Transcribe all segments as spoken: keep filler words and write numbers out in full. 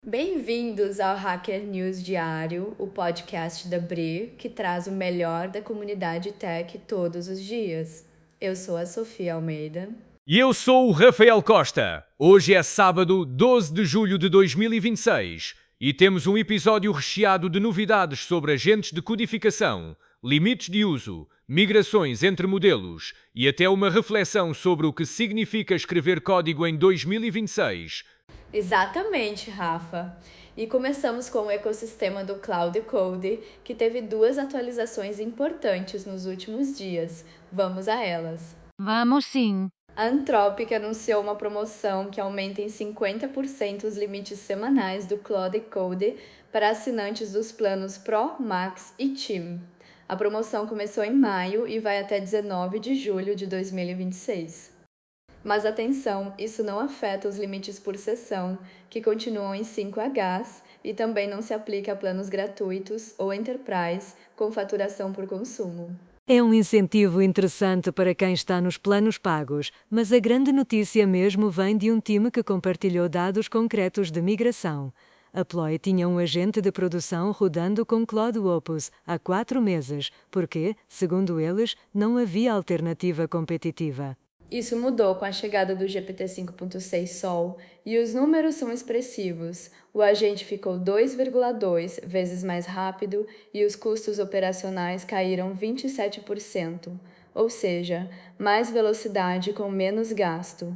Bem-vindos ao Hacker News Diário, o podcast da Bri, que traz o melhor da comunidade tech todos os dias. Eu sou a Sofia Almeida. E eu sou o Rafael Costa. Hoje é sábado, doze de julho de dois mil e vinte e seis, e temos um episódio recheado de novidades sobre agentes de codificação, limites de uso, migrações entre modelos e até uma reflexão sobre o que significa escrever código em dois mil e vinte e seis. Exatamente, Rafa. E começamos com o ecossistema do Cloud Code, que teve duas atualizações importantes nos últimos dias. Vamos a elas. Vamos sim! A Anthropic anunciou uma promoção que aumenta em cinquenta por cento os limites semanais do Cloud Code para assinantes dos planos Pro, Max e Team. A promoção começou em maio e vai até dezenove de julho de dois mil e vinte e seis. Mas atenção, isso não afeta os limites por sessão, que continuam em cinco H's, e também não se aplica a planos gratuitos ou Enterprise com faturação por consumo. É um incentivo interessante para quem está nos planos pagos, mas a grande notícia mesmo vem de um time que compartilhou dados concretos de migração. A Ploy tinha um agente de produção rodando com Claude Opus há quatro meses, porque, segundo eles, não havia alternativa competitiva. Isso mudou com a chegada do G P T cinco ponto seis Sol e os números são expressivos. O agente ficou dois vírgula dois vezes mais rápido e os custos operacionais caíram vinte e sete por cento, ou seja, mais velocidade com menos gasto.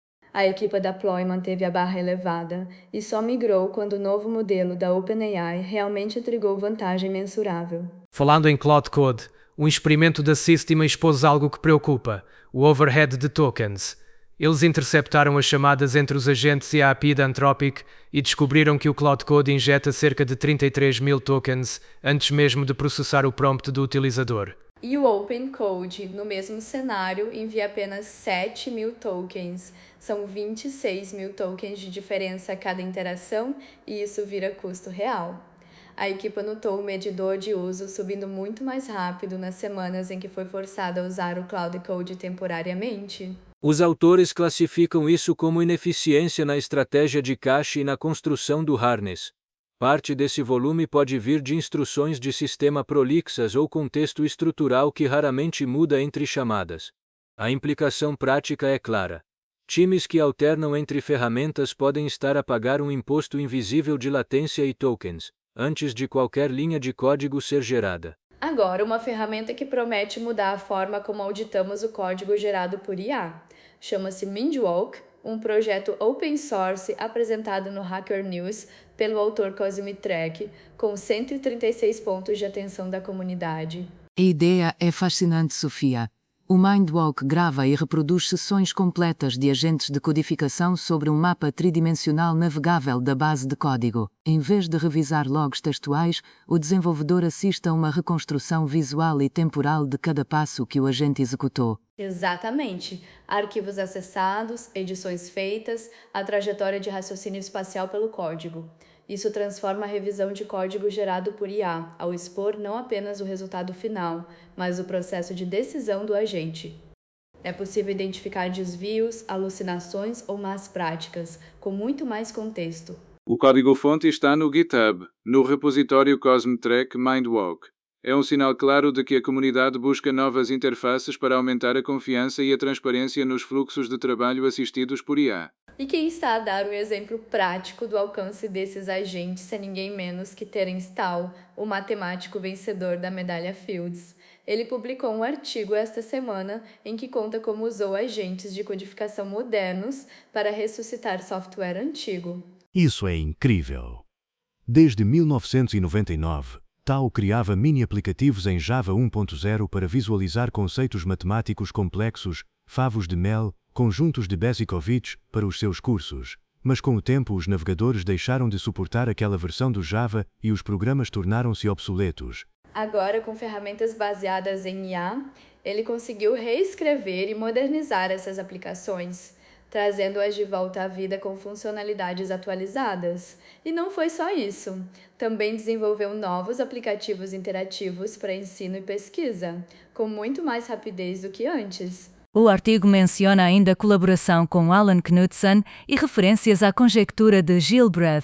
A equipe da Ploy manteve a barra elevada e só migrou quando o novo modelo da OpenAI realmente entregou vantagem mensurável. Falando em Cloud Code, um experimento da System expôs algo que preocupa: o overhead de tokens. Eles interceptaram as chamadas entre os agentes e a A P I da Anthropic e descobriram que o Cloud Code injeta cerca de trinta e três mil tokens antes mesmo de processar o prompt do utilizador. E o Open Code, no mesmo cenário, envia apenas sete mil tokens. São vinte e seis mil tokens de diferença a cada interação e isso vira custo real. A equipe anotou o medidor de uso subindo muito mais rápido nas semanas em que foi forçada a usar o Cloud Code temporariamente. Os autores classificam isso como ineficiência na estratégia de cache e na construção do harness. Parte desse volume pode vir de instruções de sistema prolixas ou contexto estrutural que raramente muda entre chamadas. A implicação prática é clara. Times que alternam entre ferramentas podem estar a pagar um imposto invisível de latência e tokens, antes de qualquer linha de código ser gerada. Agora, uma ferramenta que promete mudar a forma como auditamos o código gerado por I A. Chama-se Mindwalk, um projeto open source apresentado no Hacker News pelo autor Cosme Trek, com cento e trinta e seis pontos de atenção da comunidade. A ideia é fascinante, Sofia. O Mindwalk grava e reproduz sessões completas de agentes de codificação sobre um mapa tridimensional navegável da base de código. Em vez de revisar logs textuais, o desenvolvedor assiste a uma reconstrução visual e temporal de cada passo que o agente executou. Exatamente. Arquivos acessados, edições feitas, a trajetória de raciocínio espacial pelo código. Isso transforma a revisão de código gerado por I A, ao expor não apenas o resultado final, mas o processo de decisão do agente. É possível identificar desvios, alucinações ou más práticas, com muito mais contexto. O código-fonte está no GitHub, no repositório Cosme Trek Mindwalk. É um sinal claro de que a comunidade busca novas interfaces para aumentar a confiança e a transparência nos fluxos de trabalho assistidos por I A. E quem está a dar um exemplo prático do alcance desses agentes é ninguém menos que Terence Tao, o matemático vencedor da medalha Fields. Ele publicou um artigo esta semana em que conta como usou agentes de codificação modernos para ressuscitar software antigo. Isso é incrível! Desde mil novecentos e noventa e nove, Tao criava mini-aplicativos em Java um ponto zero para visualizar conceitos matemáticos complexos, favos de mel, conjuntos de Bezikovich para os seus cursos, mas com o tempo os navegadores deixaram de suportar aquela versão do Java e os programas tornaram-se obsoletos. Agora, com ferramentas baseadas em I A, ele conseguiu reescrever e modernizar essas aplicações, trazendo-as de volta à vida com funcionalidades atualizadas. E não foi só isso. Também desenvolveu novos aplicativos interativos para ensino e pesquisa, com muito mais rapidez do que antes. O artigo menciona ainda colaboração com Alan Knudsen e referências à conjectura de Gilbreth.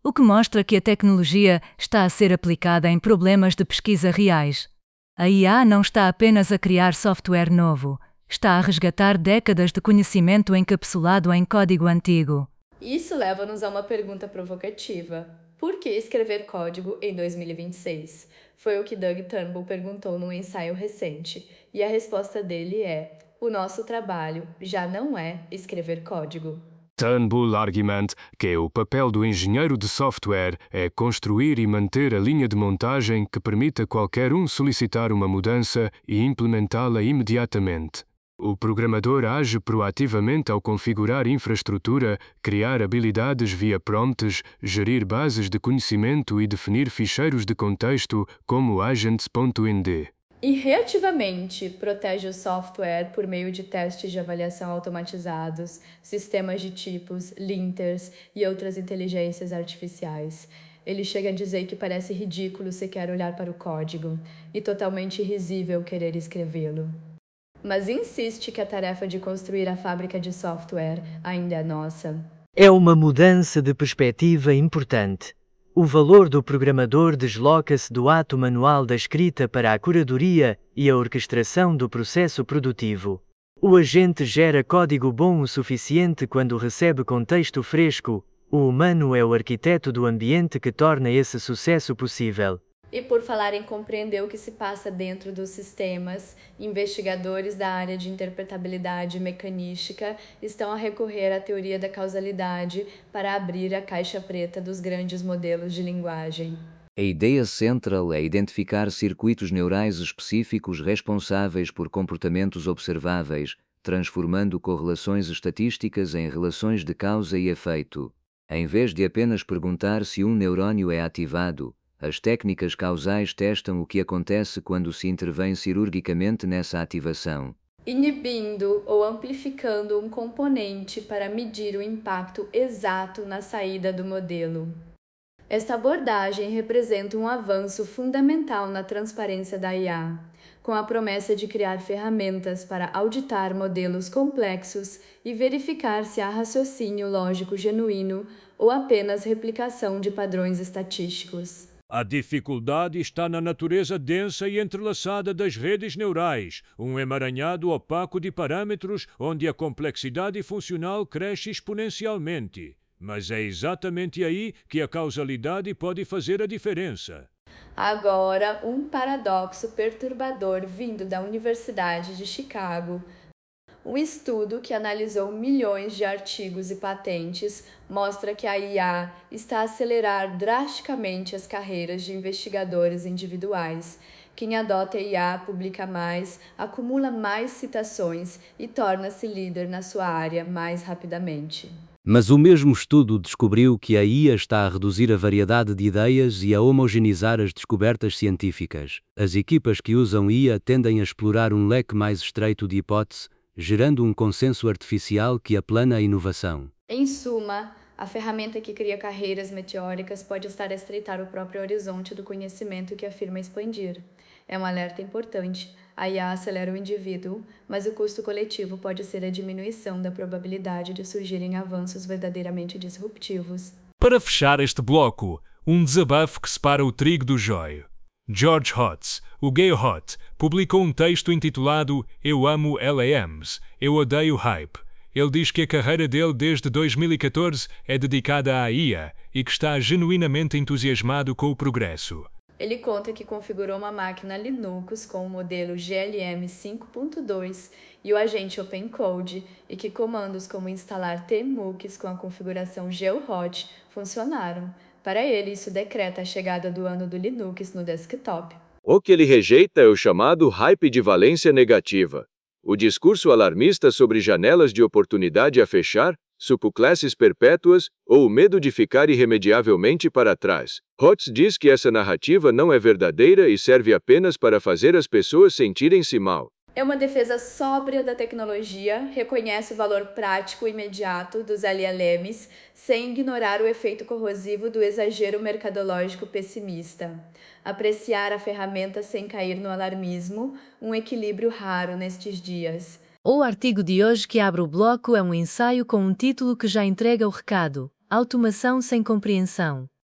o que mostra que a tecnologia está a ser aplicada em problemas de pesquisa reais. A I A não está apenas a criar software novo, está a resgatar décadas de conhecimento encapsulado em código antigo. Isso leva-nos a uma pergunta provocativa. Por que escrever código em dois mil e vinte e seis? Foi o que Doug Turnbull perguntou num ensaio recente, e a resposta dele é: o nosso trabalho já não é escrever código. Turnbull argumenta que o papel do engenheiro de software é construir e manter a linha de montagem que permita qualquer um solicitar uma mudança e implementá-la imediatamente. O programador age proativamente ao configurar infraestrutura, criar habilidades via prompts, gerir bases de conhecimento e definir ficheiros de contexto como agents.nd. E reativamente protege o software por meio de testes de avaliação automatizados, sistemas de tipos, linters e outras inteligências artificiais. Ele chega a dizer que parece ridículo sequer olhar para o código e totalmente irrisível querer escrevê-lo. Mas insiste que a tarefa de construir a fábrica de software ainda é nossa. É uma mudança de perspectiva importante. O valor do programador desloca-se do ato manual da escrita para a curadoria e a orquestração do processo produtivo. O agente gera código bom o suficiente quando recebe contexto fresco. O humano é o arquiteto do ambiente que torna esse sucesso possível. E por falar em compreender o que se passa dentro dos sistemas, investigadores da área de interpretabilidade mecanística estão a recorrer à teoria da causalidade para abrir a caixa preta dos grandes modelos de linguagem. A ideia central é identificar circuitos neurais específicos responsáveis por comportamentos observáveis, transformando correlações estatísticas em relações de causa e efeito. Em vez de apenas perguntar se um neurônio é ativado, as técnicas causais testam o que acontece quando se intervém cirurgicamente nessa ativação, inibindo ou amplificando um componente para medir o impacto exato na saída do modelo. Esta abordagem representa um avanço fundamental na transparência da I A, com a promessa de criar ferramentas para auditar modelos complexos e verificar se há raciocínio lógico genuíno ou apenas replicação de padrões estatísticos. A dificuldade está na natureza densa e entrelaçada das redes neurais, um emaranhado opaco de parâmetros onde a complexidade funcional cresce exponencialmente. Mas é exatamente aí que a causalidade pode fazer a diferença. Agora, um paradoxo perturbador vindo da Universidade de Chicago. Um estudo que analisou milhões de artigos e patentes mostra que a I A está a acelerar drasticamente as carreiras de investigadores individuais. Quem adota I A publica mais, acumula mais citações e torna-se líder na sua área mais rapidamente. Mas o mesmo estudo descobriu que a I A está a reduzir a variedade de ideias e a homogeneizar as descobertas científicas. As equipas que usam I A tendem a explorar um leque mais estreito de hipóteses, gerando um consenso artificial que aplana a inovação. Em suma, a ferramenta que cria carreiras meteóricas pode estar a estreitar o próprio horizonte do conhecimento que afirma expandir. É um alerta importante. A I A acelera o indivíduo, mas o custo coletivo pode ser a diminuição da probabilidade de surgirem avanços verdadeiramente disruptivos. Para fechar este bloco, um desabafo que separa o trigo do joio. George Hotz, o gay hot, publicou um texto intitulado Eu amo L A Ms, eu odeio hype. Ele diz que a carreira dele desde dois mil e catorze é dedicada à I A e que está genuinamente entusiasmado com o progresso. Ele conta que configurou uma máquina Linux com o modelo G L M cinco ponto dois e o agente OpenCode e que comandos como instalar tmux com a configuração GeoHot funcionaram. Para ele, isso decreta a chegada do ano do Linux no desktop. O que ele rejeita é o chamado hype de valência negativa. O discurso alarmista sobre janelas de oportunidade a fechar, subclasses perpétuas, ou o medo de ficar irremediavelmente para trás. Hotz diz que essa narrativa não é verdadeira e serve apenas para fazer as pessoas sentirem-se mal. É uma defesa sóbria da tecnologia, reconhece o valor prático e imediato dos L L Ms, sem ignorar o efeito corrosivo do exagero mercadológico pessimista. Apreciar a ferramenta sem cair no alarmismo, um equilíbrio raro nestes dias. O artigo de hoje que abre o bloco é um ensaio com um título que já entrega o recado: Automação sem compreensão.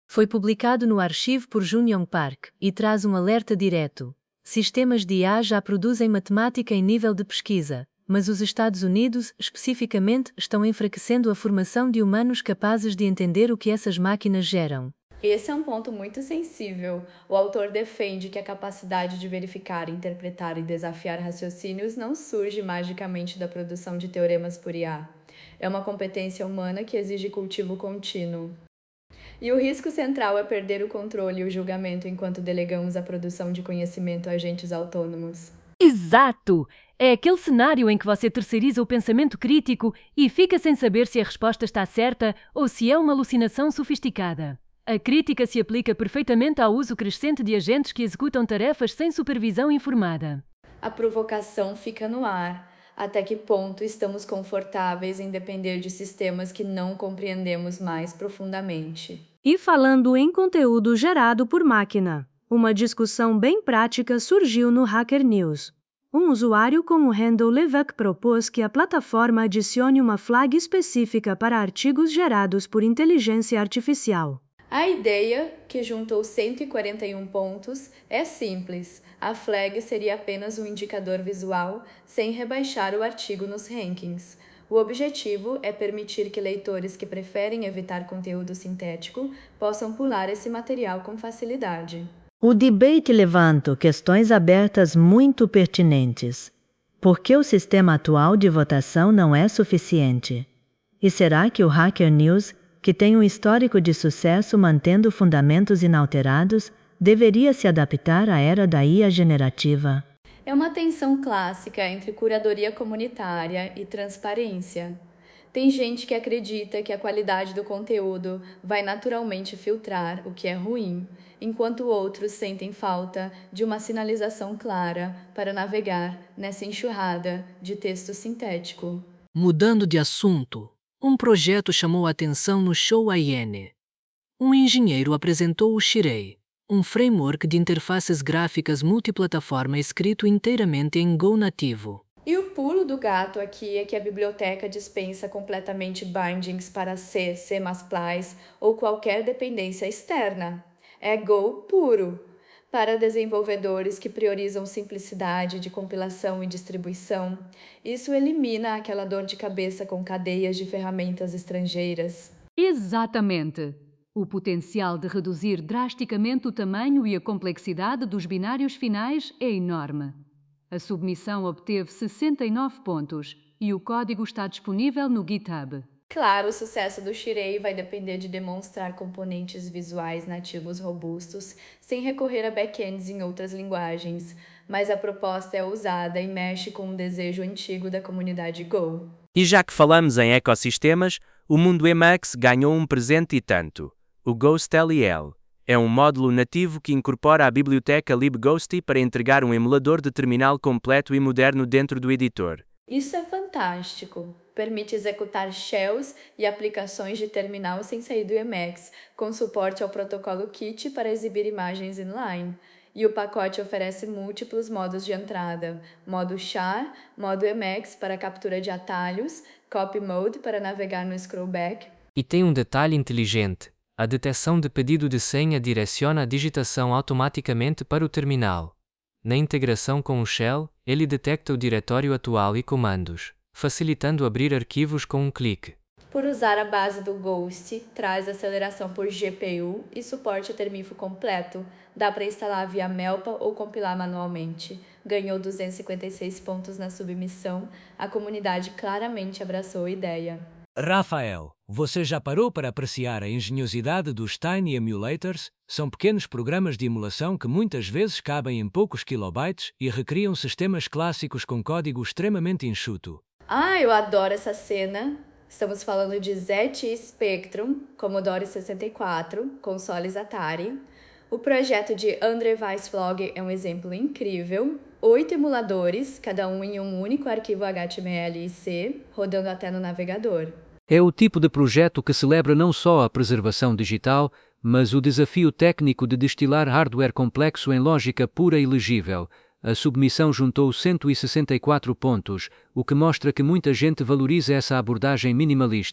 Foi publicado no arquivo por Jun-Yong Park e traz um alerta direto. Sistemas de I A já produzem matemática em nível de pesquisa, mas os Estados Unidos, especificamente, estão enfraquecendo a formação de humanos capazes de entender o que essas máquinas geram. Esse é um ponto muito sensível. O autor defende que a capacidade de verificar, interpretar e desafiar raciocínios não surge magicamente da produção de teoremas por I A. É uma competência humana que exige cultivo contínuo. E o risco central é perder o controle e o julgamento enquanto delegamos a produção de conhecimento a agentes autônomos. Exato! É aquele cenário em que você terceiriza o pensamento crítico e fica sem saber se a resposta está certa ou se é uma alucinação sofisticada. A crítica se aplica perfeitamente ao uso crescente de agentes que executam tarefas sem supervisão informada. A provocação fica no ar. Até que ponto estamos confortáveis em depender de sistemas que não compreendemos mais profundamente? E falando em conteúdo gerado por máquina, uma discussão bem prática surgiu no Hacker News. Um usuário com o handle Levak propôs que a plataforma adicione uma flag específica para artigos gerados por inteligência artificial. A ideia, que juntou cento e quarenta e um pontos, é simples. A flag seria apenas um indicador visual, sem rebaixar o artigo nos rankings. O objetivo é permitir que leitores que preferem evitar conteúdo sintético possam pular esse material com facilidade. O debate levanta questões abertas muito pertinentes. Por que o sistema atual de votação não é suficiente? E será que o Hacker News, que tem um histórico de sucesso mantendo fundamentos inalterados, deveria se adaptar à era da I A generativa? É uma tensão clássica entre curadoria comunitária e transparência. Tem gente que acredita que a qualidade do conteúdo vai naturalmente filtrar o que é ruim, enquanto outros sentem falta de uma sinalização clara para navegar nessa enxurrada de texto sintético. Mudando de assunto, um projeto chamou a atenção no Show I N. Um engenheiro apresentou o Shirei, um framework de interfaces gráficas multiplataforma escrito inteiramente em Go nativo. E o pulo do gato aqui é que a biblioteca dispensa completamente bindings para C, C mais plus ou qualquer dependência externa. É Go puro. Para desenvolvedores que priorizam simplicidade de compilação e distribuição, isso elimina aquela dor de cabeça com cadeias de ferramentas estrangeiras. Exatamente! O potencial de reduzir drasticamente o tamanho e a complexidade dos binários finais é enorme. A submissão obteve sessenta e nove pontos e o código está disponível no GitHub. Claro, o sucesso do Shirei vai depender de demonstrar componentes visuais nativos robustos, sem recorrer a backends em outras linguagens, mas a proposta é ousada e mexe com um desejo antigo da comunidade Go. E já que falamos em ecossistemas, o Mundo Emacs ganhou um presente e tanto, o GhostLEL. É um módulo nativo que incorpora a biblioteca libghosty para entregar um emulador de terminal completo e moderno dentro do editor. Isso é fantástico! Permite executar shells e aplicações de terminal sem sair do Emacs, com suporte ao protocolo Kit para exibir imagens inline. E o pacote oferece múltiplos modos de entrada, modo char, modo Emacs para captura de atalhos, copy mode para navegar no scrollback. E tem um detalhe inteligente. A detecção de pedido de senha direciona a digitação automaticamente para o terminal. Na integração com o shell, ele detecta o diretório atual e comandos, facilitando abrir arquivos com um clique. Por usar a base do Ghost, traz aceleração por G P U e suporte a termifo completo. Dá para instalar via Melpa ou compilar manualmente. Ganhou duzentos e cinquenta e seis pontos na submissão. A comunidade claramente abraçou a ideia. Rafael, você já parou para apreciar a engenhosidade dos Tiny Emulators? São pequenos programas de emulação que muitas vezes cabem em poucos kilobytes e recriam sistemas clássicos com código extremamente enxuto. Ah, eu adoro essa cena! Estamos falando de Z T Spectrum, Commodore sessenta e quatro, consoles Atari. O projeto de André Weisflog é um exemplo incrível. Oito emuladores, cada um em um único arquivo H T M L e C, rodando até no navegador. É o tipo de projeto que celebra não só a preservação digital, mas o desafio técnico de destilar hardware complexo em lógica pura e legível. A submissão juntou cento e sessenta e quatro pontos, o que mostra que muita gente valoriza essa abordagem minimalista.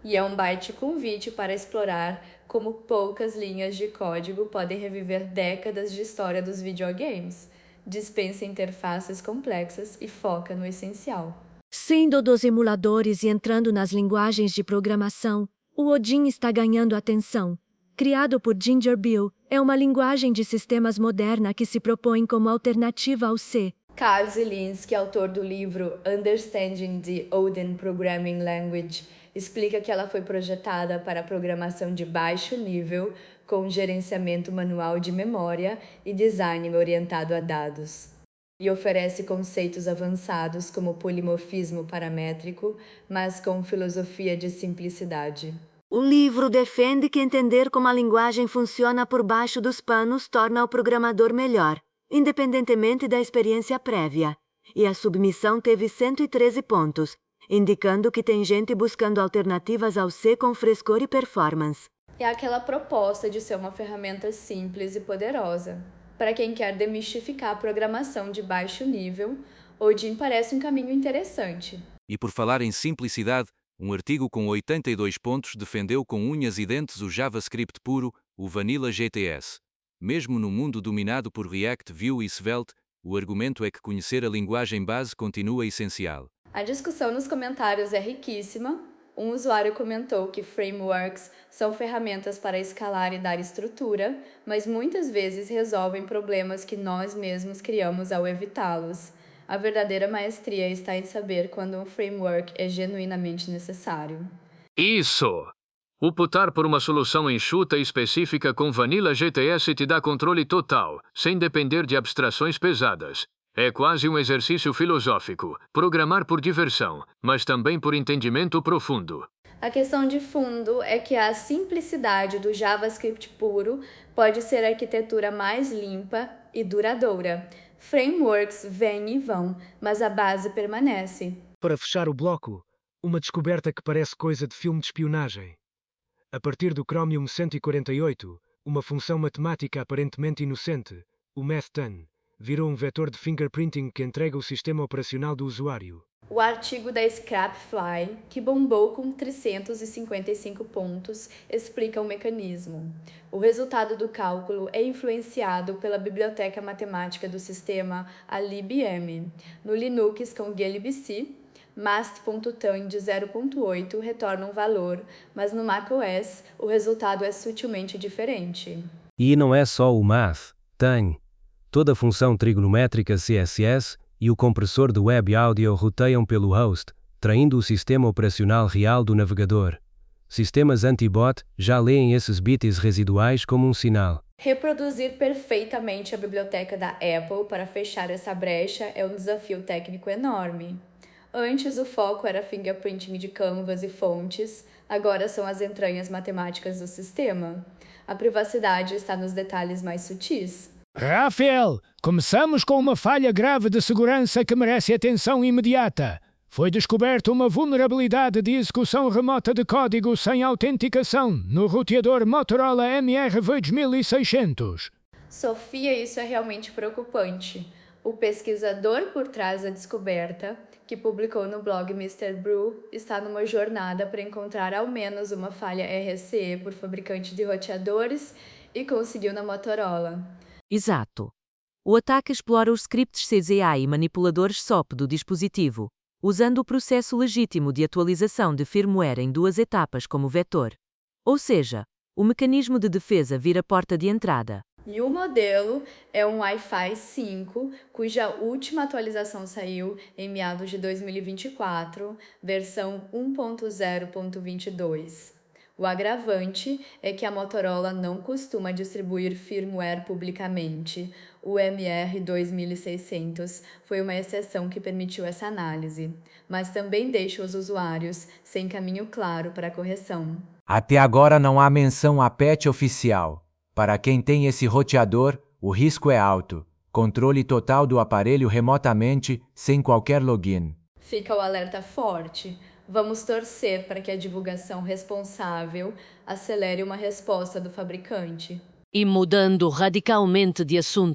E é um baita convite para explorar como poucas linhas de código podem reviver décadas de história dos videogames. Dispensa interfaces complexas e foca no essencial. Saindo dos emuladores e entrando nas linguagens de programação, o Odin está ganhando atenção. Criado por Ginger Bill, é uma linguagem de sistemas moderna que se propõe como alternativa ao C. Karl Zielinski, autor do livro Understanding the Odin Programming Language, explica que ela foi projetada para programação de baixo nível, com gerenciamento manual de memória e design orientado a dados. E oferece conceitos avançados como polimorfismo paramétrico, mas com filosofia de simplicidade. O livro defende que entender como a linguagem funciona por baixo dos panos torna o programador melhor, independentemente da experiência prévia. E a submissão teve cento e treze pontos, indicando que tem gente buscando alternativas ao C com frescor e performance. É aquela proposta de ser uma ferramenta simples e poderosa. Para quem quer demistificar a programação de baixo nível, Odin parece um caminho interessante. E por falar em simplicidade, um artigo com oitenta e dois pontos defendeu com unhas e dentes o JavaScript puro, o Vanilla G T S. Mesmo no mundo dominado por React, Vue e Svelte, o argumento é que conhecer a linguagem base continua essencial. A discussão nos comentários é riquíssima. Um usuário comentou que frameworks são ferramentas para escalar e dar estrutura, mas muitas vezes resolvem problemas que nós mesmos criamos ao evitá-los. A verdadeira maestria está em saber quando um framework é genuinamente necessário. Isso! Optar por uma solução enxuta e específica com Vanilla G T S te dá controle total, sem depender de abstrações pesadas. É quase um exercício filosófico, programar por diversão, mas também por entendimento profundo. A questão de fundo é que a simplicidade do JavaScript puro pode ser a arquitetura mais limpa e duradoura. Frameworks vêm e vão, mas a base permanece. Para fechar o bloco, uma descoberta que parece coisa de filme de espionagem. A partir do Chromium cento e quarenta e oito, uma função matemática aparentemente inocente, o mathtan, virou um vetor de fingerprinting que entrega o sistema operacional do usuário. O artigo da Scrapfly, que bombou com trezentos e cinquenta e cinco pontos, explica o mecanismo. O resultado do cálculo é influenciado pela biblioteca matemática do sistema, a libm. No Linux com glibc, mast.tan de zero ponto oito retorna um valor, mas no macOS o resultado é sutilmente diferente. E não é só o math, tem. Toda a função trigonométrica C S S e o compressor de web audio roteiam pelo host, traindo o sistema operacional real do navegador. Sistemas anti-bot já leem esses bits residuais como um sinal. Reproduzir perfeitamente a biblioteca da Apple para fechar essa brecha é um desafio técnico enorme. Antes o foco era fingerprinting de canvas e fontes, agora são as entranhas matemáticas do sistema. A privacidade está nos detalhes mais sutis. Rafael, começamos com uma falha grave de segurança que merece atenção imediata. Foi descoberta uma vulnerabilidade de execução remota de código sem autenticação no roteador Motorola M R dois mil e seiscentos. Sofia, isso é realmente preocupante. O pesquisador por trás da descoberta, que publicou no blog mister Brew, está numa jornada para encontrar ao menos uma falha R C E por fabricante de roteadores e conseguiu na Motorola. Exato. O ataque explora os scripts C Z A e manipuladores S O P do dispositivo, usando o processo legítimo de atualização de firmware em duas etapas como vetor. Ou seja, o mecanismo de defesa vira porta de entrada. E o modelo é um Wi-Fi cinco, cuja última atualização saiu em meados de dois mil e vinte e quatro, versão um ponto zero ponto vinte e dois. O agravante é que a Motorola não costuma distribuir firmware publicamente. O M R dois mil e seiscentos foi uma exceção que permitiu essa análise, mas também deixa os usuários sem caminho claro para a correção. Até agora não há menção a patch oficial. Para quem tem esse roteador, o risco é alto. Controle total do aparelho remotamente, sem qualquer login. Fica o alerta forte. Vamos torcer para que a divulgação responsável acelere uma resposta do fabricante. E mudando radicalmente de assunto,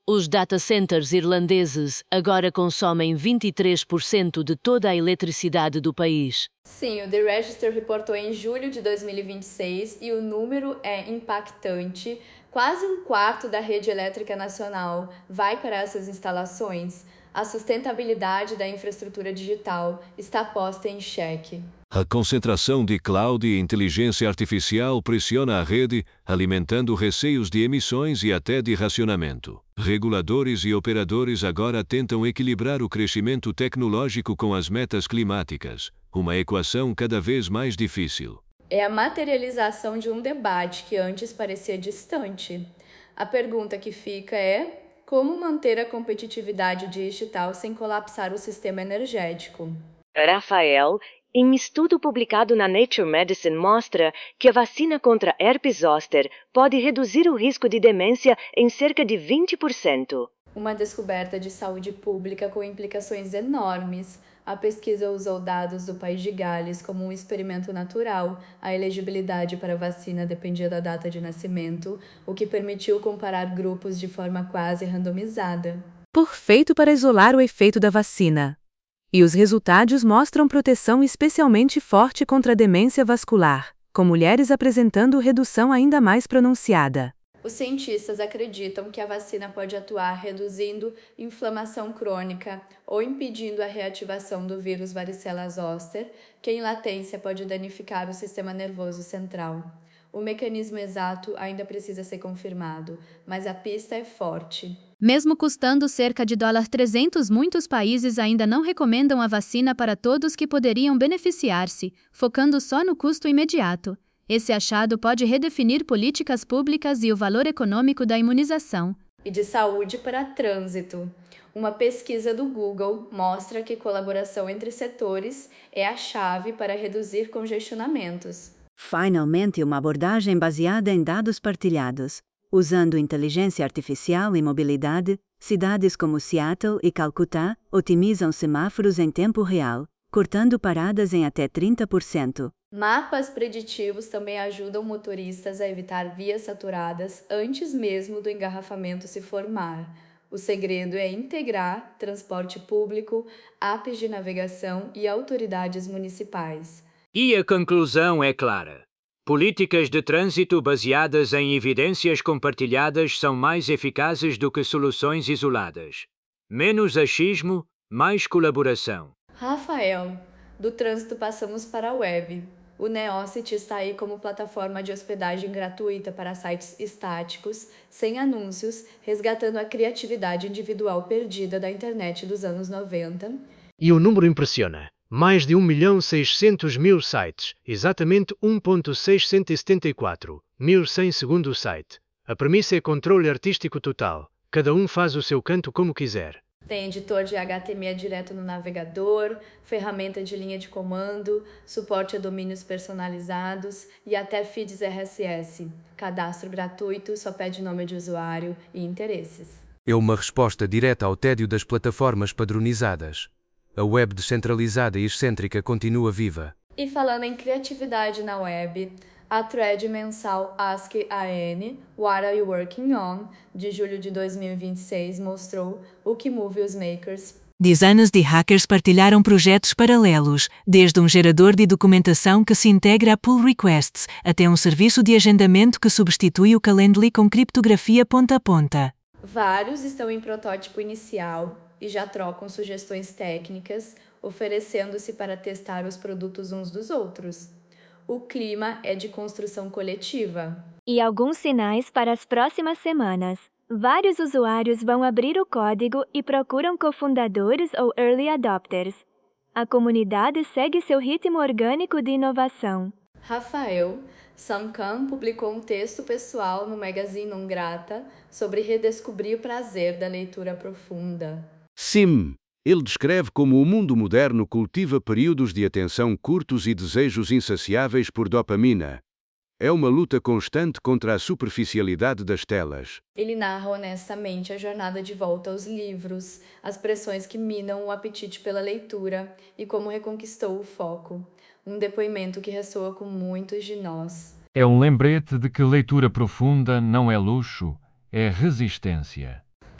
Os data centers irlandeses agora consomem vinte e três por cento de toda a eletricidade do país. Sim, o The Register reportou em julho de dois mil e vinte e seis e o número é impactante. Quase um quarto da rede elétrica nacional vai para essas instalações. A sustentabilidade da infraestrutura digital está posta em xeque. A concentração de cloud e inteligência artificial pressiona a rede, alimentando receios de emissões e até de racionamento. Reguladores e operadores agora tentam equilibrar o crescimento tecnológico com as metas climáticas, uma equação cada vez mais difícil. É a materialização de um debate que antes parecia distante. A pergunta que fica é: como manter a competitividade digital sem colapsar o sistema energético? Rafael, em estudo publicado na Nature Medicine mostra que a vacina contra herpes zoster pode reduzir o risco de demência em cerca de vinte por cento. Uma descoberta de saúde pública com implicações enormes. A pesquisa usou dados do País de Gales como um experimento natural. A elegibilidade para a vacina dependia da data de nascimento, o que permitiu comparar grupos de forma quase randomizada. Perfeito para isolar o efeito da vacina. E os resultados mostram proteção especialmente forte contra a demência vascular, com mulheres apresentando redução ainda mais pronunciada. Os cientistas acreditam que a vacina pode atuar reduzindo inflamação crônica ou impedindo a reativação do vírus varicela zoster, que em latência pode danificar o sistema nervoso central. O mecanismo exato ainda precisa ser confirmado, mas a pista é forte. Mesmo custando cerca de dólar trezentos, muitos países ainda não recomendam a vacina para todos que poderiam beneficiar-se, focando só no custo imediato. Esse achado pode redefinir políticas públicas e o valor econômico da imunização. E de saúde para trânsito. Uma pesquisa do Google mostra que colaboração entre setores é a chave para reduzir congestionamentos. Finalmente, uma abordagem baseada em dados partilhados. Usando inteligência artificial e mobilidade, cidades como Seattle e Calcutá otimizam semáforos em tempo real, cortando paradas em até trinta por cento. Mapas preditivos também ajudam motoristas a evitar vias saturadas antes mesmo do engarrafamento se formar. O segredo é integrar transporte público, apps de navegação e autoridades municipais. E a conclusão é clara. Políticas de trânsito baseadas em evidências compartilhadas são mais eficazes do que soluções isoladas. Menos achismo, mais colaboração. Rafael, do trânsito passamos para a web. O Neocity está aí como plataforma de hospedagem gratuita para sites estáticos, sem anúncios, resgatando a criatividade individual perdida da internet dos anos noventa. E o número impressiona. Mais de um milhão seiscentos mil sites, exatamente um milhão seiscentos e setenta e quatro mil cem segundo o site. A premissa é controle artístico total. Cada um faz o seu canto como quiser. Tem editor de H T M L direto no navegador, ferramenta de linha de comando, suporte a domínios personalizados e até feeds R S S. Cadastro gratuito, só pede nome de usuário e interesses. É uma resposta direta ao tédio das plataformas padronizadas. A web descentralizada e excêntrica continua viva. E falando em criatividade na web, a thread mensal Ask A N, What Are You Working On, de julho de dois mil e vinte e seis, mostrou o que move os makers. Dezenas de hackers partilharam projetos paralelos, desde um gerador de documentação que se integra a pull requests, até um serviço de agendamento que substitui o Calendly com criptografia ponta a ponta. Vários estão em protótipo inicial e já trocam sugestões técnicas, oferecendo-se para testar os produtos uns dos outros. O clima é de construção coletiva. E alguns sinais para as próximas semanas. Vários usuários vão abrir o código e procuram cofundadores ou early adopters. A comunidade segue seu ritmo orgânico de inovação. Rafael, Sam Khan publicou um texto pessoal no Magazine Non Grata sobre redescobrir o prazer da leitura profunda. Sim, ele descreve como o mundo moderno cultiva períodos de atenção curtos e desejos insaciáveis por dopamina. É uma luta constante contra a superficialidade das telas. Ele narra honestamente a jornada de volta aos livros, as pressões que minam o apetite pela leitura e como reconquistou o foco. Um depoimento que ressoa com muitos de nós. É um lembrete de que leitura profunda não é luxo, é resistência.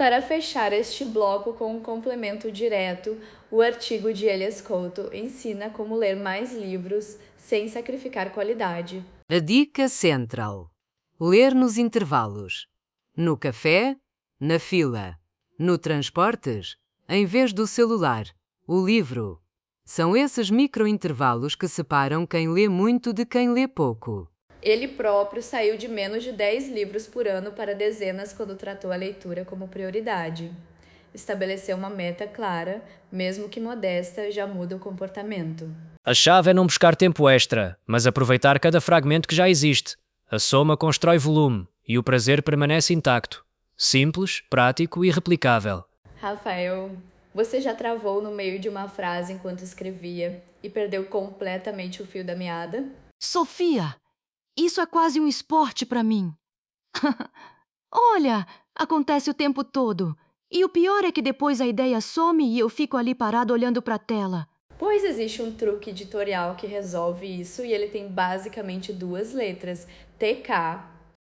Para fechar este bloco com um complemento direto, o artigo de Elias Couto ensina como ler mais livros sem sacrificar qualidade. A dica central: ler nos intervalos. No café, na fila, no transportes, em vez do celular, o livro. São esses microintervalos que separam quem lê muito de quem lê pouco. Ele próprio saiu de menos de dez livros por ano para dezenas quando tratou a leitura como prioridade. Estabelecer uma meta clara, mesmo que modesta, já muda o comportamento. A chave é não buscar tempo extra, mas aproveitar cada fragmento que já existe. A soma constrói volume e o prazer permanece intacto. Simples, prático e replicável. Rafael, você já travou no meio de uma frase enquanto escrevia e perdeu completamente o fio da meada? Sofia, isso é quase um esporte para mim. Olha, acontece o tempo todo. E o pior é que depois a ideia some e eu fico ali parado olhando para a tela. Pois existe um truque editorial que resolve isso e ele tem basicamente duas letras, T K.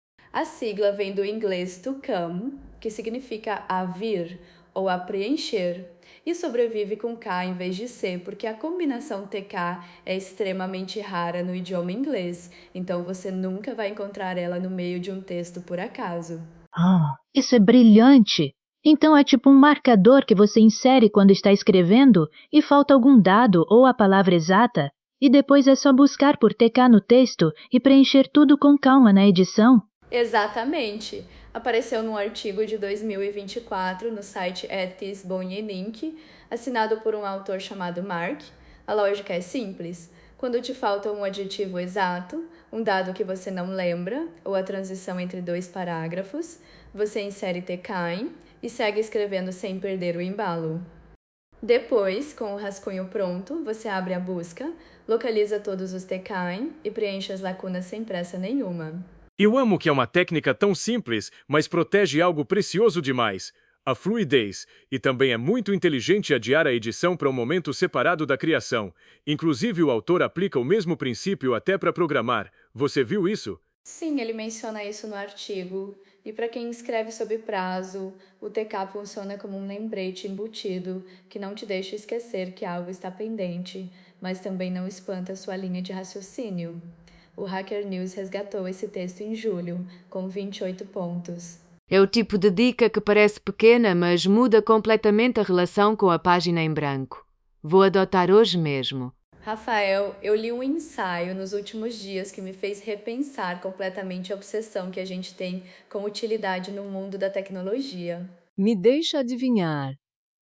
A sigla vem do inglês to come, que significa a vir ou a preencher, e sobrevive com K em vez de C, porque a combinação T K é extremamente rara no idioma inglês, então você nunca vai encontrar ela no meio de um texto por acaso. Ah, isso é brilhante! Então é tipo um marcador que você insere quando está escrevendo e falta algum dado ou a palavra exata, e depois é só buscar por T K no texto e preencher tudo com calma na edição? Exatamente! Apareceu num artigo de dois mil e vinte e quatro no site Ethics Bone Link, assinado por um autor chamado Mark. A lógica é simples. Quando te falta um adjetivo exato, um dado que você não lembra, ou a transição entre dois parágrafos, você insere T K e segue escrevendo sem perder o embalo. Depois, com o rascunho pronto, você abre a busca, localiza todos os T K e preenche as lacunas sem pressa nenhuma. Eu amo que é uma técnica tão simples, mas protege algo precioso demais: a fluidez, e também é muito inteligente adiar a edição para um momento separado da criação. Inclusive o autor aplica o mesmo princípio até para programar. Você viu isso? Sim, ele menciona isso no artigo. E para quem escreve sob prazo, o T K funciona como um lembrete embutido que não te deixa esquecer que algo está pendente, mas também não espanta sua linha de raciocínio. O Hacker News resgatou esse texto em julho, com vinte e oito pontos. É o tipo de dica que parece pequena, mas muda completamente a relação com a página em branco. Vou adotar hoje mesmo. Rafael, eu li um ensaio nos últimos dias que me fez repensar completamente a obsessão que a gente tem com utilidade no mundo da tecnologia. Me deixa adivinhar.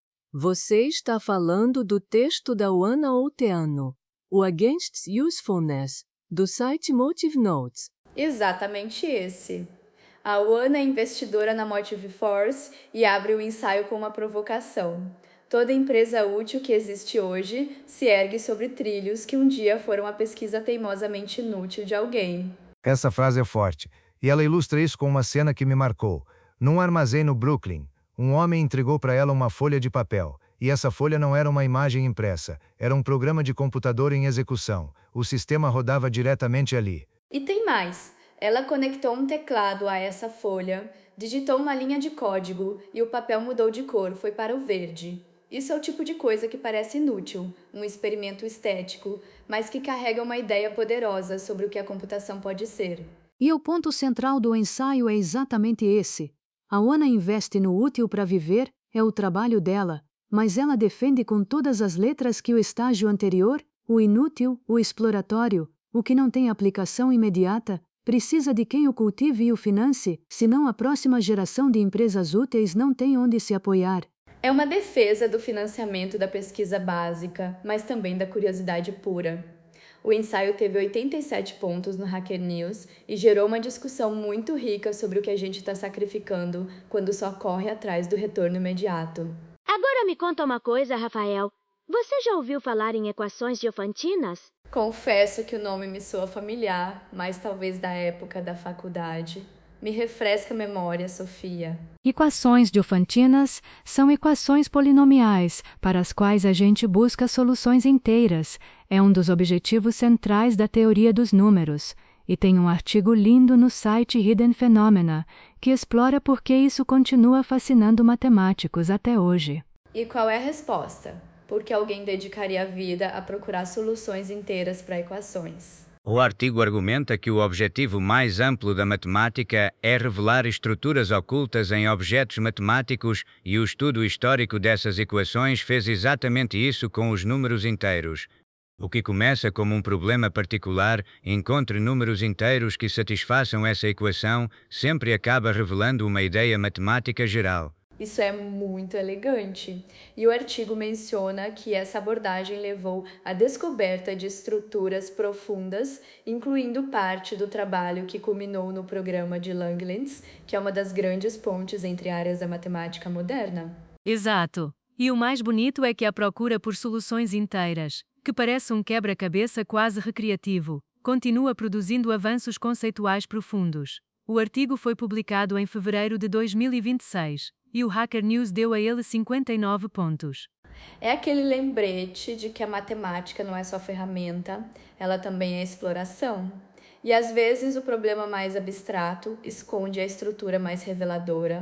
Você está falando do texto da Oana Outeano, o Against Usefulness, do site Motive Notes. Exatamente esse. A Oana é investidora na Motive Force e abre o ensaio com uma provocação. Toda empresa útil que existe hoje se ergue sobre trilhos que um dia foram a pesquisa teimosamente inútil de alguém. Essa frase é forte, e ela ilustra isso com uma cena que me marcou. Num armazém no Brooklyn, um homem entregou para ela uma folha de papel, e essa folha não era uma imagem impressa, era um programa de computador em execução. O sistema rodava diretamente ali. E tem mais. Ela conectou um teclado a essa folha, digitou uma linha de código e o papel mudou de cor, foi para o verde. Isso é o tipo de coisa que parece inútil, um experimento estético, mas que carrega uma ideia poderosa sobre o que a computação pode ser. E o ponto central do ensaio é exatamente esse. A Oana investe no útil para viver, é o trabalho dela, mas ela defende com todas as letras que o estágio anterior, o inútil, o exploratório, o que não tem aplicação imediata, precisa de quem o cultive e o finance, senão a próxima geração de empresas úteis não tem onde se apoiar. É uma defesa do financiamento da pesquisa básica, mas também da curiosidade pura. O ensaio teve oitenta e sete pontos no Hacker News e gerou uma discussão muito rica sobre o que a gente está sacrificando quando só corre atrás do retorno imediato. Agora me conta uma coisa, Rafael. Você já ouviu falar em equações diofantinas? Confesso que o nome me soa familiar, mas talvez da época da faculdade. Me refresca a memória, Sofia. Equações diofantinas são equações polinomiais para as quais a gente busca soluções inteiras. É um dos objetivos centrais da teoria dos números. E tem um artigo lindo no site Hidden Phenomena, que explora por que isso continua fascinando matemáticos até hoje. E qual é a resposta? Por que alguém dedicaria a vida a procurar soluções inteiras para equações? O artigo argumenta que o objetivo mais amplo da matemática é revelar estruturas ocultas em objetos matemáticos e o estudo histórico dessas equações fez exatamente isso com os números inteiros. O que começa como um problema particular, encontre números inteiros que satisfaçam essa equação, sempre acaba revelando uma ideia matemática geral. Isso é muito elegante. E o artigo menciona que essa abordagem levou à descoberta de estruturas profundas, incluindo parte do trabalho que culminou no programa de Langlands, que é uma das grandes pontes entre áreas da matemática moderna. Exato. E o mais bonito é que a procura por soluções inteiras, que parece um quebra-cabeça quase recreativo, continua produzindo avanços conceituais profundos. O artigo foi publicado em fevereiro de dois mil e vinte e seis, e o Hacker News deu a ele cinquenta e nove pontos. É aquele lembrete de que a matemática não é só ferramenta, ela também é exploração. E às vezes o problema mais abstrato esconde a estrutura mais reveladora.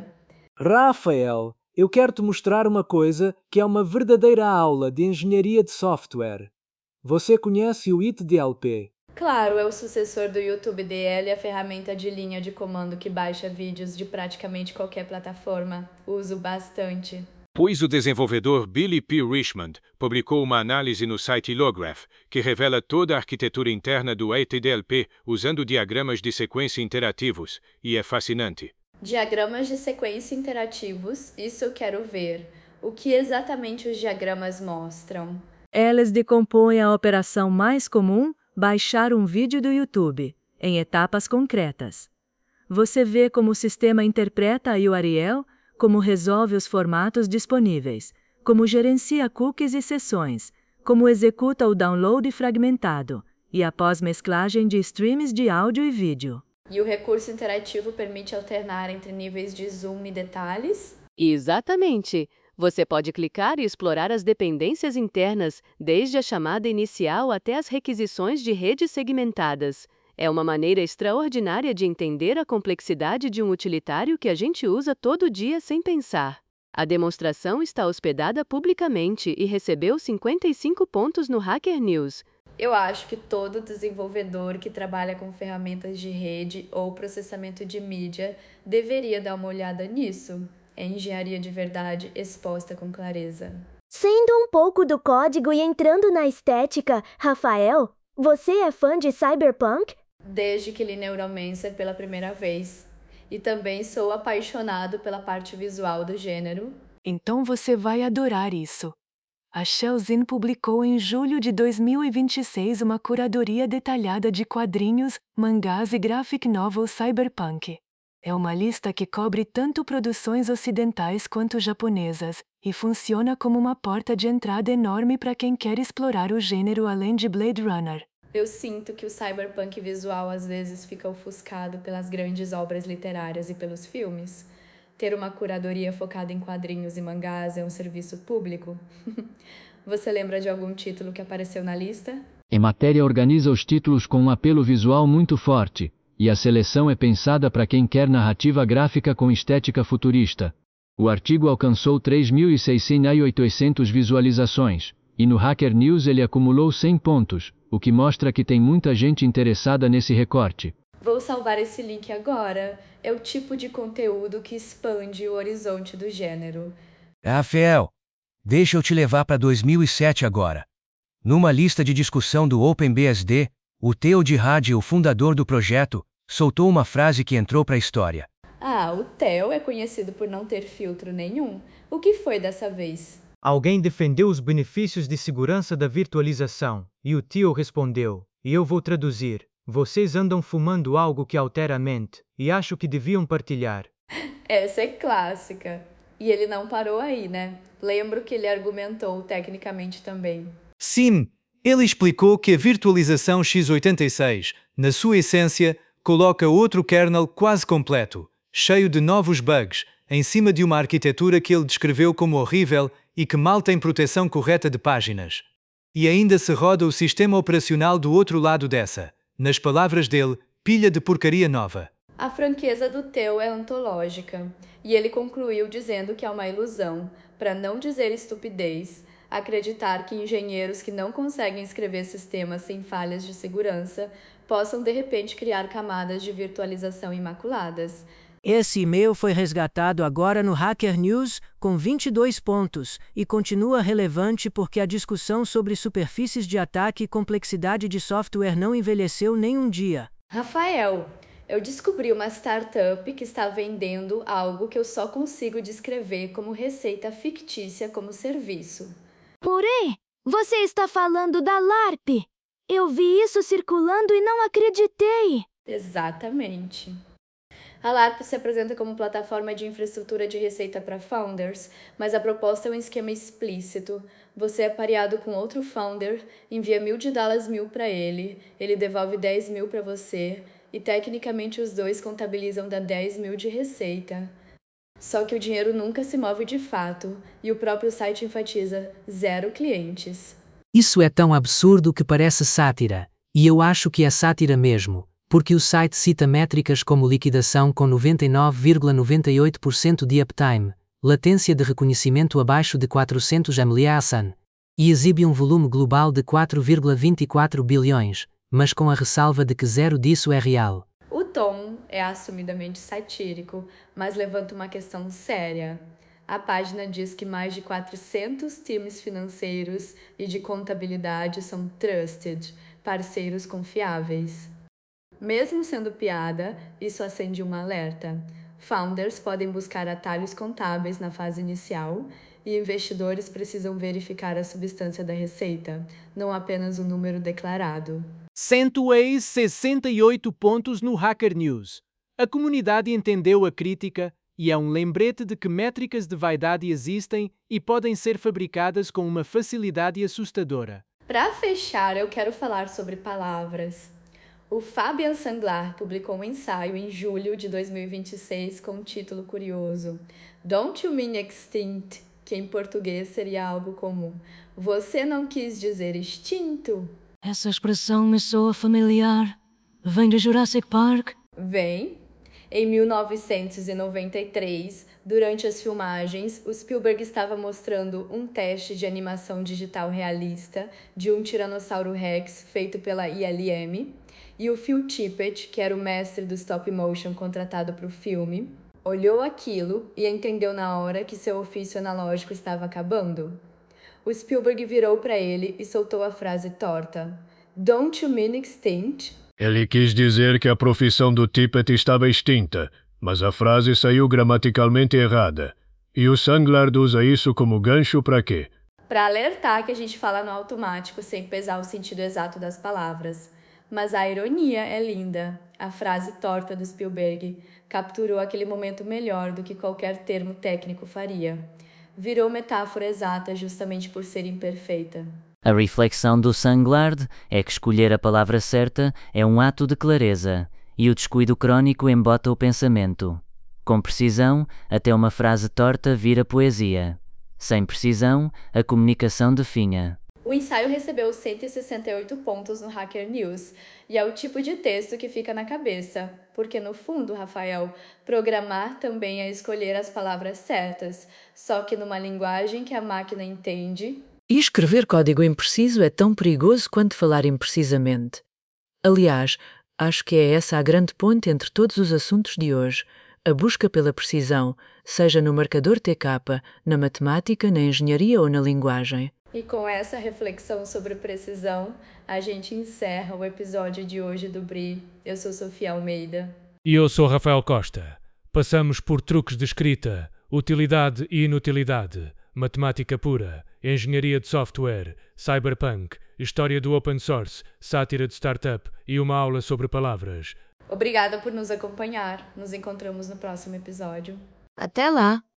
Rafael, eu quero te mostrar uma coisa que é uma verdadeira aula de engenharia de software. Você conhece o I T D L P? Claro, é o sucessor do YouTube D L e a ferramenta de linha de comando que baixa vídeos de praticamente qualquer plataforma. Uso bastante. Pois o desenvolvedor Billy P. Richmond publicou uma análise no site Lograph, que revela toda a arquitetura interna do I T D L P usando diagramas de sequência interativos, e é fascinante. Diagramas de sequência interativos, isso eu quero ver. O que exatamente os diagramas mostram? Elas decompõem a operação mais comum, baixar um vídeo do YouTube, em etapas concretas. Você vê como o sistema interpreta a U R L, como resolve os formatos disponíveis, como gerencia cookies e sessões, como executa o download fragmentado, e a pós-mesclagem de streams de áudio e vídeo. E o recurso interativo permite alternar entre níveis de zoom e detalhes? Exatamente! Você pode clicar e explorar as dependências internas, desde a chamada inicial até as requisições de redes segmentadas. É uma maneira extraordinária de entender a complexidade de um utilitário que a gente usa todo dia sem pensar. A demonstração está hospedada publicamente e recebeu cinquenta e cinco pontos no Hacker News. Eu acho que todo desenvolvedor que trabalha com ferramentas de rede ou processamento de mídia deveria dar uma olhada nisso. É engenharia de verdade exposta com clareza. Saindo um pouco do código e entrando na estética, Rafael, você é fã de Cyberpunk? Desde que li Neuromancer pela primeira vez. E também sou apaixonado pela parte visual do gênero. Então você vai adorar isso. A Shellzine publicou em julho de dois mil e vinte e seis uma curadoria detalhada de quadrinhos, mangás e graphic novels cyberpunk. É uma lista que cobre tanto produções ocidentais quanto japonesas, e funciona como uma porta de entrada enorme para quem quer explorar o gênero além de Blade Runner. Eu sinto que o cyberpunk visual às vezes fica ofuscado pelas grandes obras literárias e pelos filmes. Ter uma curadoria focada em quadrinhos e mangás é um serviço público? Você lembra de algum título que apareceu na lista? Em matéria organiza os títulos com um apelo visual muito forte, e a seleção é pensada para quem quer narrativa gráfica com estética futurista. O artigo alcançou três mil e oitocentas visualizações, e no Hacker News ele acumulou cem pontos, o que mostra que tem muita gente interessada nesse recorte. Vou salvar esse link agora. É o tipo de conteúdo que expande o horizonte do gênero. Rafael, deixa eu te levar para dois mil e sete agora. Numa lista de discussão do OpenBSD, o Theo de Hadi, o fundador do projeto, soltou uma frase que entrou para a história. Ah, o Theo é conhecido por não ter filtro nenhum. O que foi dessa vez? Alguém defendeu os benefícios de segurança da virtualização, e o Theo respondeu, e eu vou traduzir. Vocês andam fumando algo que altera a mente, e acho que deviam partilhar. Essa é clássica. E ele não parou aí, né? Lembro que ele argumentou tecnicamente também. Sim, ele explicou que a virtualização x oitenta e seis, na sua essência, coloca outro kernel quase completo, cheio de novos bugs, em cima de uma arquitetura que ele descreveu como horrível e que mal tem proteção correta de páginas. E ainda se roda o sistema operacional do outro lado dessa. Nas palavras dele, Pilha de porcaria nova. A franqueza do Theo é antológica, e ele concluiu dizendo que é uma ilusão, para não dizer estupidez, acreditar que engenheiros que não conseguem escrever sistemas sem falhas de segurança possam de repente criar camadas de virtualização imaculadas. Esse e-mail foi resgatado agora no Hacker News com vinte e dois pontos e continua relevante porque a discussão sobre superfícies de ataque e complexidade de software não envelheceu nem um dia. Rafael, eu descobri uma startup que está vendendo algo que eu só consigo descrever como receita fictícia como serviço. Porém, você está falando da LARP. Eu vi isso circulando e não acreditei. Exatamente. A LARP se apresenta como plataforma de infraestrutura de receita para founders, mas a proposta é um esquema explícito. Você é pareado com outro founder, envia mil de Dallas mil para ele, ele devolve dez mil para você, e tecnicamente os dois contabilizam da dez mil de receita. Só que o dinheiro nunca se move de fato, e o próprio site enfatiza zero clientes. Isso é tão absurdo que parece sátira, e eu acho que é sátira mesmo, porque o site cita métricas como liquidação com noventa e nove vírgula noventa e oito por cento de uptime, latência de reconhecimento abaixo de quatrocentos milissegundos, e exibe um volume global de quatro vírgula vinte e quatro bilhões, mas com a ressalva de que zero disso é real. O tom é assumidamente satírico, mas levanta uma questão séria. A página diz que mais de quatrocentos times financeiros e de contabilidade são trusted, parceiros confiáveis. Mesmo sendo piada, isso acende um alerta. Founders podem buscar atalhos contábeis na fase inicial e investidores precisam verificar a substância da receita, não apenas o número declarado. cento e sessenta e oito pontos no Hacker News. A comunidade entendeu a crítica e é um lembrete de que métricas de vaidade existem e podem ser fabricadas com uma facilidade assustadora. Para fechar, eu quero falar sobre palavras. O Fabian Sanglar publicou um ensaio em julho de dois mil e vinte e seis com um título curioso, Don't You Mean Extinct? Que em português seria algo comum. Você não quis dizer extinto? Essa expressão me soa familiar. Vem de Jurassic Park? Vem. Em mil novecentos e noventa e três, durante as filmagens, o Spielberg estava mostrando um teste de animação digital realista de um Tiranossauro Rex feito pela I L M, e o Phil Tippett, que era o mestre do stop motion contratado para o filme, olhou aquilo e entendeu na hora que seu ofício analógico estava acabando. O Spielberg virou para ele e soltou a frase torta. Don't you mean extinct? Ele quis dizer que a profissão do Tippett estava extinta, mas a frase saiu gramaticalmente errada. E o Sanglar usa isso como gancho para quê? Para alertar que a gente fala no automático sem pesar o sentido exato das palavras. Mas a ironia é linda. A frase torta do Spielberg capturou aquele momento melhor do que qualquer termo técnico faria. Virou metáfora exata justamente por ser imperfeita. A reflexão do Sanglard é que escolher a palavra certa é um ato de clareza, e o descuido crónico embota o pensamento. Com precisão, até uma frase torta vira poesia. Sem precisão, a comunicação definha. O ensaio recebeu cento e sessenta e oito pontos no Hacker News, e é o tipo de texto que fica na cabeça, porque no fundo, Rafael, programar também é escolher as palavras certas, só que numa linguagem que a máquina entende. E escrever código impreciso é tão perigoso quanto falar imprecisamente. Aliás, acho que é essa a grande ponte entre todos os assuntos de hoje, a busca pela precisão, seja no marcador T K, na matemática, na engenharia ou na linguagem. E com essa reflexão sobre precisão, a gente encerra o episódio de hoje do B R I. Eu sou Sofia Almeida. E eu sou Rafael Costa. Passamos por truques de escrita, utilidade e inutilidade, matemática pura, engenharia de software, cyberpunk, história do open source, sátira de startup e uma aula sobre palavras. Obrigada por nos acompanhar. Nos encontramos no próximo episódio. Até lá!